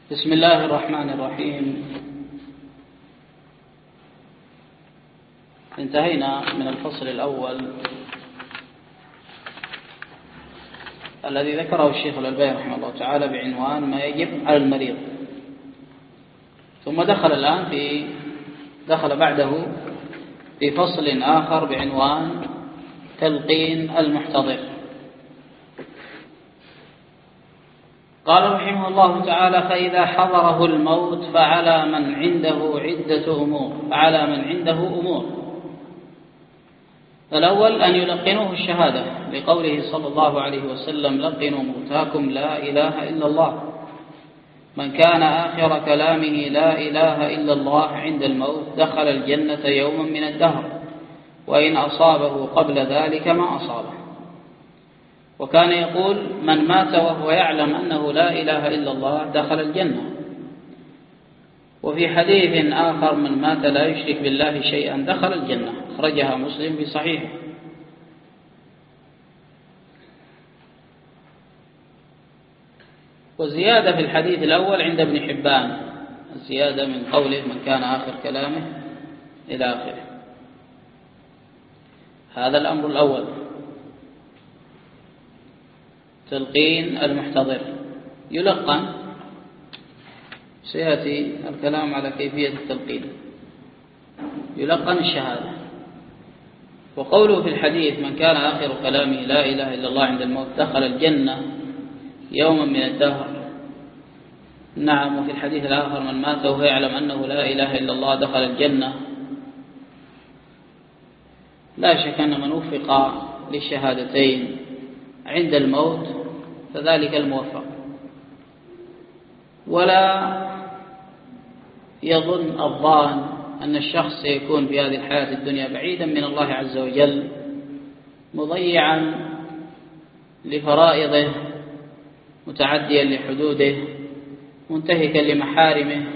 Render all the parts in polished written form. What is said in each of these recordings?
بسم الله الرحمن الرحيم. انتهينا من الفصل الأول الذي ذكره الشيخ الألباني رحمه الله تعالى بعنوان ما يجب على المريض، ثم دخل بعده في فصل آخر بعنوان تلقين المحتضر. قال رحمه الله تعالى: فإذا حضره الموت فعلى من عنده أمور. الأول أن يلقنوه الشهادة، لقوله صلى الله عليه وسلم: لقنوا موتاكم لا إله إلا الله، من كان آخر كلامه لا إله إلا الله عند الموت دخل الجنة يوما من الدهر، وإن أصابه قبل ذلك ما أصابه. وكان يقول: من مات وهو يعلم أنه لا إله إلا الله دخل الجنة. وفي حديث آخر: من مات لا يشرك بالله شيئا دخل الجنة، أخرجها مسلم في صحيحه. وزيادة في الحديث الأول عند ابن حبان، الزيادة من قوله: من كان آخر كلامه إلى آخره. هذا الأمر الأول، تلقين المحتضر. يلقن، سيأتي الكلام على كيفية التلقين. يلقن الشهادة. وقوله في الحديث: من كان آخر كلامه لا إله إلا الله عند الموت دخل الجنة يوما من الدهر. نعم. وفي الحديث الآخر: من مات وهو يعلم أنه لا إله إلا الله دخل الجنة. لا شك أن من وفق للشهادتين عند الموت فذلك الموفق. ولا يظن الظان أن الشخص سيكون في هذه الحياة الدنيا بعيدا من الله عز وجل، مضيعا لفرائضه، متعديا لحدوده، منتهكا لمحارمه،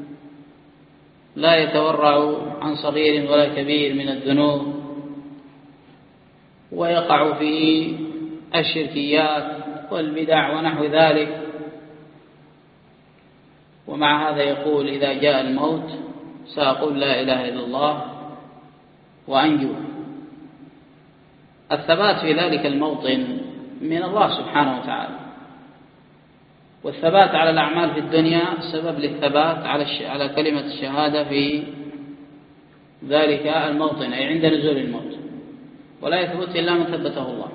لا يتورع عن صغير ولا كبير من الذنوب، ويقع في الشركيات والبدع ونحو ذلك. ومع هذا يقول: إذا جاء الموت سأقول لا إله إلا الله وأنجو. الثبات في ذلك الموطن من الله سبحانه وتعالى. والثبات على الأعمال في الدنيا سبب للثبات على كلمة الشهادة في ذلك الموطن، أي عند نزول الموت. ولا يثبت إلا من ثبته الله.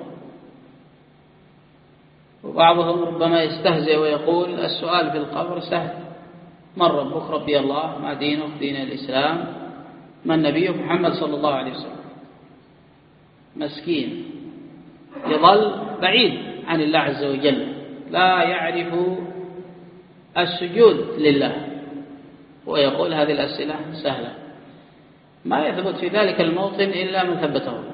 وبعضهم ربما يستهزئ ويقول: السؤال في القبر سهل، من ربك؟ ربي الله. ما دينك؟ دين الإسلام. من نبيك؟ محمد صلى الله عليه وسلم. مسكين يظل بعيد عن الله عز وجل، لا يعرف السجود لله، ويقول هذه الأسئلة سهلة. ما يثبت في ذلك الموطن إلا من ثبته الله.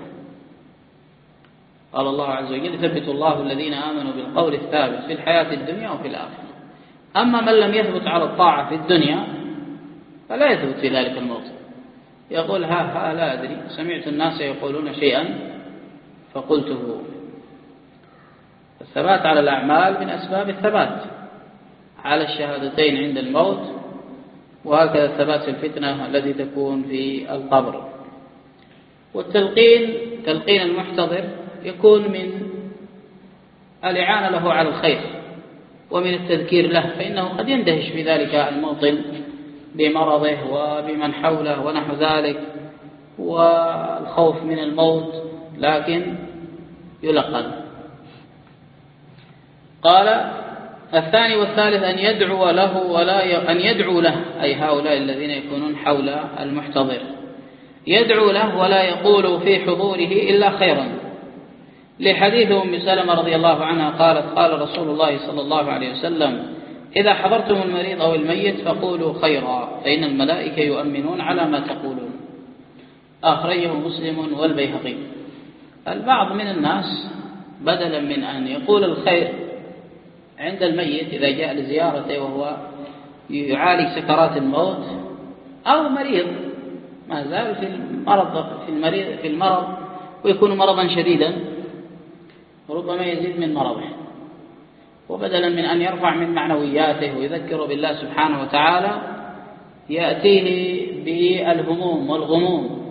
قال الله عز وجل: يثبت الله الذين آمنوا بالقول الثابت في الحياة الدنيا وفي الآخرة. أما من لم يثبت على الطاعة في الدنيا فلا يثبت في ذلك الموطن، يقول: ها لا أدري، سمعت الناس يقولون شيئا فقلته. الثبات على الأعمال من أسباب الثبات على الشهادتين عند الموت، وهكذا الثبات في الفتنة التي تكون في القبر. تلقين المحتضر يكون من الإعانة له على الخير ومن التذكير له، فإنه قد يندهش في ذلك الموطن بمرضه وبمن حوله ونحو ذلك، والخوف من الموت، لكن يلقن. قال: الثاني والثالث أن يدعو له أي هؤلاء الذين يكونون حول المحتضر، يدعو له ولا يقول في حضوره إلا خيرا، لحديث أم سلمة رضي الله عنها قالت: قال رسول الله صلى الله عليه وسلم: إذا حضرتم المريض أو الميت فقولوا خيرا، فإن الملائكة يؤمنون على ما تقولون. أخرجه مسلم والبيهقي. البعض من الناس بدلا من أن يقول الخير عند الميت إذا جاء لزيارته وهو يعالج سكرات الموت، أو مريض ما زال في المرض ويكون مرضا شديدا، ربما يزيد من مرضه، وبدلا من أن يرفع من معنوياته ويذكر بالله سبحانه وتعالى يأتيه بالهموم والغموم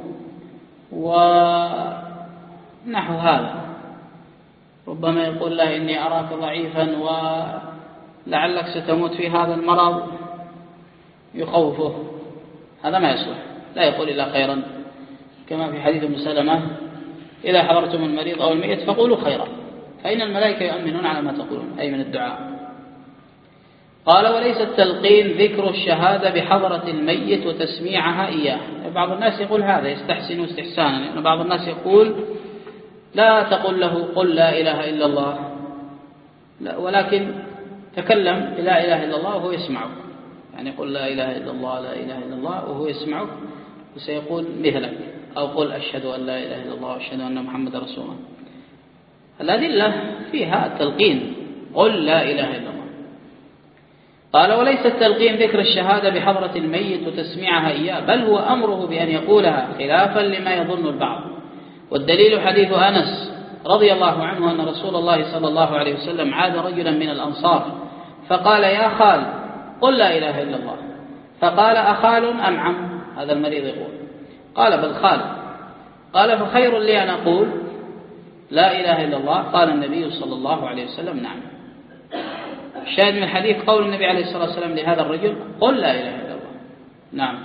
ونحو هذا. ربما يقول له إني أراك ضعيفا ولعلك ستموت في هذا المرض، يخوفه. هذا ما يصلح، لا يقول إلا خيرا، كما في حديث ابن سلمة: إذا حضرتم المريض أو الميت فقولوا خيرا فإن الملائكة يؤمنون على ما تقولون، أي من الدعاء. قال: وليس التلقين ذكر الشهادة بحضرة الميت وتسميعها إياه. بعض الناس يقول هذا، يستحسن استحسانا، لأن بعض الناس يقول لا تقل له قل لا إله إلا الله، لا، ولكن تكلم بلا إله إلا الله وهو يسمعك، يعني قل لا إله إلا الله لا إله إلا الله وهو يسمعك وسيقول مثلك، أو قل أشهد أن لا إله إلا الله وأشهد أن محمد رسول الله. الأدلة فيها التلقين، قل لا إله إلا الله. قال: وليس التلقين ذكر الشهادة بحضرة الميت وتسميعها إياه، بل هو أمره بأن يقولها خلافا لما يظن البعض. والدليل حديث أنس رضي الله عنه أن رسول الله صلى الله عليه وسلم عاد رجلا من الأنصار فقال: يا خال قل لا إله إلا الله. فقال: أخال أم عم؟ هذا المريض يقول. قال: بل خال. قال: فخير لي أن أقول لا إله إلا الله. قال النبي صلى الله عليه وسلم: نعم. الشاهد من الحديث قول النبي عليه الصلاة والسلام لهذا الرجل: قل لا إله إلا الله. نعم.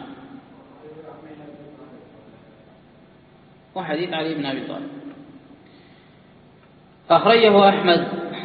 وحديث علي بن أبي طالب أخرجه أحمد.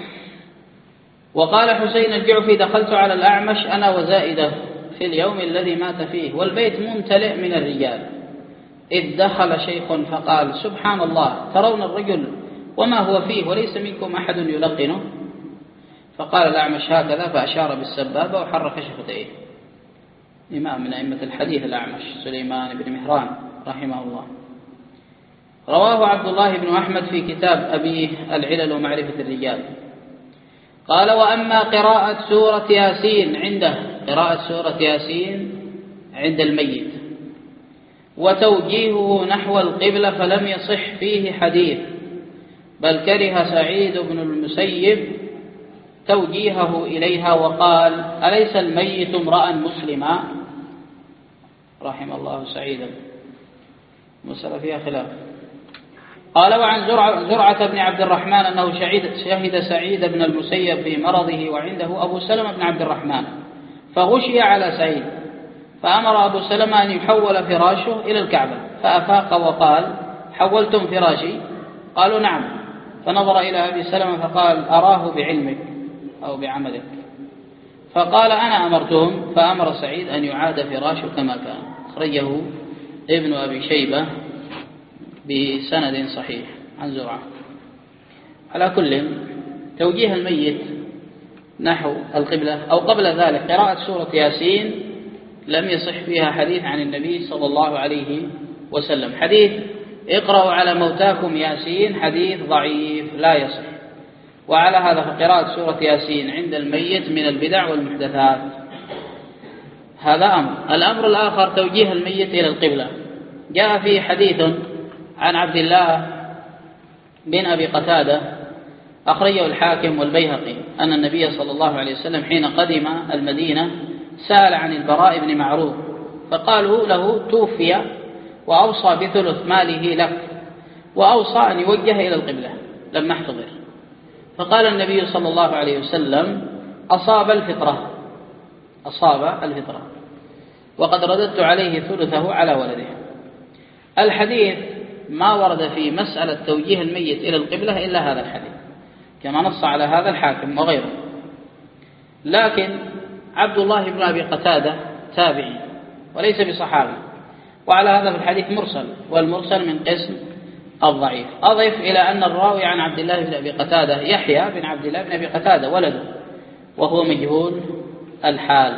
وقال حسين الجعفي: دخلت على الأعمش أنا وزائدة في اليوم الذي مات فيه والبيت ممتلئ من الرجال، إذ دخل شيخ فقال: سبحان الله، ترون الرجل وما هو فيه وليس منكم أحد يلقنه؟ فقال الأعمش هكذا، فأشار بالسبابة وحرك شفتيه. إمام من أئمة الحديث الأعمش سليمان بن مهران رحمه الله. رواه عبد الله بن أحمد في كتاب أبيه العلل ومعرفة الرجال. قال: وأما قراءة سورة ياسين عنده، قراءة سورة ياسين عند الميت وتوجيهه نحو القبلة فلم يصح فيه حديث، بل كره سعيد بن المسيب توجيهه إليها وقال: أليس الميت امرأ مسلما؟ رحم الله سعيدا. مسألة فيها خلاف. قال: وعن زرعة بن عبد الرحمن أنه شهد سعيد بن المسيب في مرضه وعنده أبو سلمة بن عبد الرحمن فغشي على سعيد، فأمر أبو سلمة أن يحول فراشه إلى الكعبة، فأفاق وقال: حولتم فراشي؟ قالوا: نعم. فنظر إلى أبي سلمة فقال: أراه بعلمك أو بعملك. فقال: أنا أمرتهم. فأمر سعيد أن يعاد فراشه كما كان. أخرجه ابن أبي شيبة بسند صحيح عن زرعة. على كل، توجيه الميت نحو القبلة أو قبل ذلك قراءة سورة ياسين لم يصح فيها حديث عن النبي صلى الله عليه وسلم. حديث اقرأوا على موتاكم ياسين حديث ضعيف لا يصح. وعلى هذا فقراءة سورة ياسين عند الميت من البدع والمحدثات. هذا أمر. الأمر الآخر توجيه الميت إلى القبلة. جاء فيه حديث عن عبد الله بن أبي قتادة أخرجه الحاكم والبيهقي أن النبي صلى الله عليه وسلم حين قدم المدينة سأل عن البراء بن معروف فقالوا له: توفي وأوصى بثلث ماله لك، وأوصى أن يوجه إلى القبلة لما احتضر. فقال النبي صلى الله عليه وسلم: أصاب الفطرة، أصاب الفطرة، وقد رددت عليه ثلثه على ولده. الحديث ما ورد في مسألة توجيه الميت إلى القبلة إلا هذا الحديث، كما نص على هذا الحاكم وغيره. لكن عبد الله بن أبي قتادة تابعي وليس بصحابي، وعلى هذا في الحديث مرسل، والمرسل من قسم الضعيف. أضف إلى أن الراوي عن عبد الله بن أبي قتادة يحيى بن عبد الله بن أبي قتادة ولده، وهو مجهول الحال.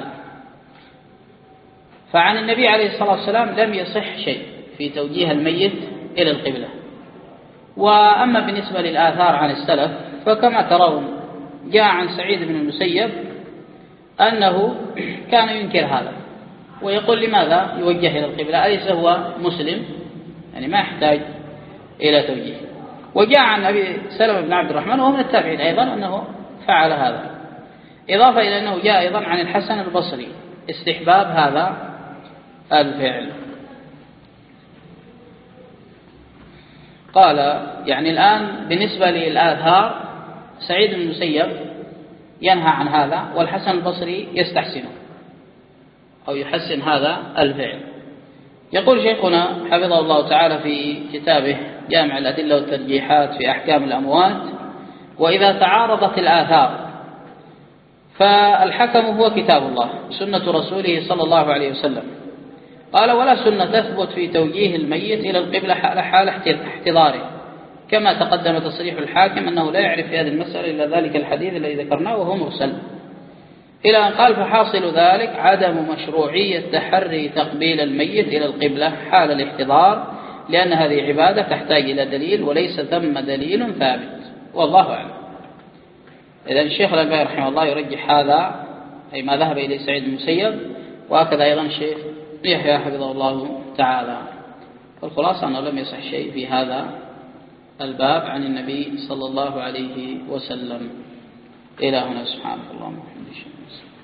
فعن النبي عليه الصلاة والسلام لم يصح شيء في توجيه الميت إلى القبلة. وأما بالنسبة للآثار عن السلف فكما ترون جاء عن سعيد بن المسيب أنه كان ينكر هذا ويقول: لماذا يوجه إلى القبلة؟ أليس هو مسلم؟ يعني ما يحتاج إلى توجيه. وجاء عن أبي سلمة بن عبد الرحمن وهو من التابعين أيضا أنه فعل هذا. إضافة إلى أنه جاء أيضا عن الحسن البصري استحباب هذا الفعل. قال يعني الآن بالنسبة للآثار سعيد بن المسيب ينهى عن هذا، والحسن البصري يستحسنه أو يحسن هذا الفعل. يقول شيخنا حفظه الله تعالى في كتابه جامع الأدلة والترجيحات في أحكام الأموات: وإذا تعارضت الآثار فالحكم هو كتاب الله سنة رسوله صلى الله عليه وسلم. قال: ولا سنة تثبت في توجيه الميت إلى القبلة حال احتضاره، كما تقدم تصريح الحاكم أنه لا يعرف في هذه المسألة إلا ذلك الحديث الذي ذكرناه وهو مرسل، إلى أن قال: فحاصل ذلك عدم مشروعية تحري تقبيل الميت إلى القبلة حال الاحتضار، لأن هذه عبادة تحتاج إلى دليل وليس ثم دليل ثابت، والله أعلم. إذن الشيخ الألباني رحمه الله يرجح هذا، أي ما ذهب إليه سعيد بن المسيب، وهكذا أيضا الشيخ يحيى حفظه الله تعالى. والخلاصة أنه لم يصح شيء في هذا الباب عن النبي صلى الله عليه وسلم. إلى هنا سبحانك اللهم وبحمدك.